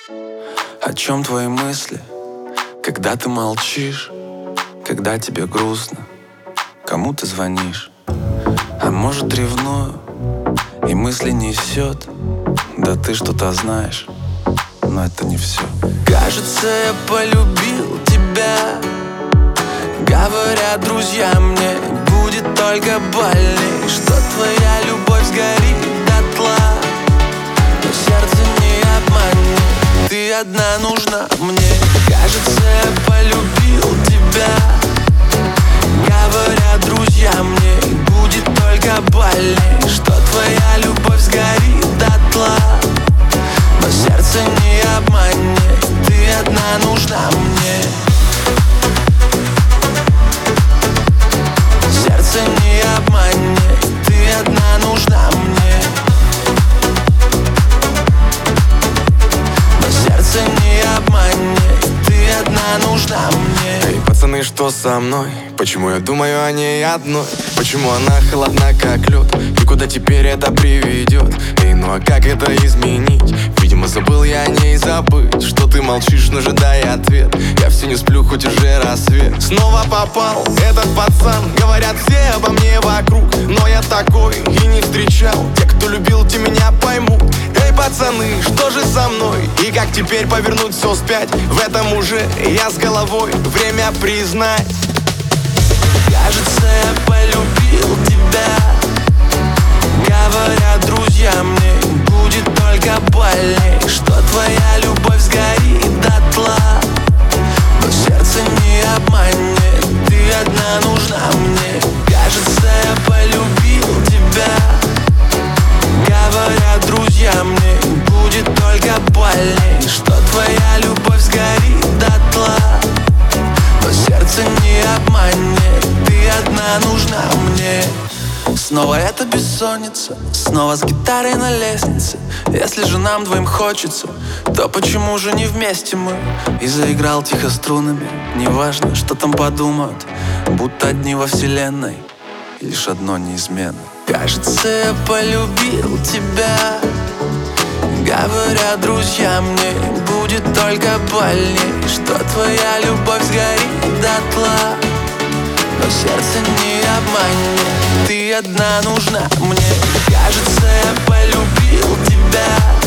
О чем твои мысли, когда ты молчишь, когда тебе грустно, кому ты звонишь? А может, ревную и мысли несет? Да ты что-то знаешь, но это не все. Кажется, я полюбил тебя. Говорят друзья мне, будет только больней, что твоя любовь сгорит дотла. Но сердце не обманет, ты одна нужна мне. Кажется, я полюбил тебя. Говорят друзья мне, будет только больней, что твоя любовь сгорит дотла. Но сердце не обманет, ты одна нужна мне. Сердце не обманет, ты одна нужна мне. Но сердце не обманет, ты одна нужна мне. Эй, пацаны, что со мной? Почему я думаю о ней одной? Почему она холодна, как лед? И куда теперь это приведет? Эй, ну а как это изменить? Видимо, забыл я о ней забыть. Что ты молчишь, ну же дай ответ. Я все не сплю, хоть уже рассвет. Снова попал этот пацан. Говорят все обо мне вокруг, но я такой и не встречал. Те, кто любил, те меня поймут. Эй, пацаны, что же со мной? И как теперь повернуть все вспять? В этом уже я с головой. Время признать. Кажется, я полюбил тебя. Говорят друзья мне, будет только больней, что твоя любовь сгорит дотла. Но сердце не обманет, ты одна нужна мне. Кажется, я полюбил тебя. Говорят друзья мне, будет только больней, что твоя любовь сгорит дотла. Но сердце не обманет, ты одна нужна мне. Снова эта бессонница, снова с гитарой на лестнице. Если же нам двоим хочется, то почему же не вместе мы? И заиграл тихо струнами. Неважно, что там подумают, будто одни во вселенной, и лишь одно неизменно. Кажется, я полюбил тебя. Говорят друзья мне, будет только больней, что твоя любовь сгорит дотла. Но сердце не обманет, ты одна нужна мне. Кажется, я полюбил тебя.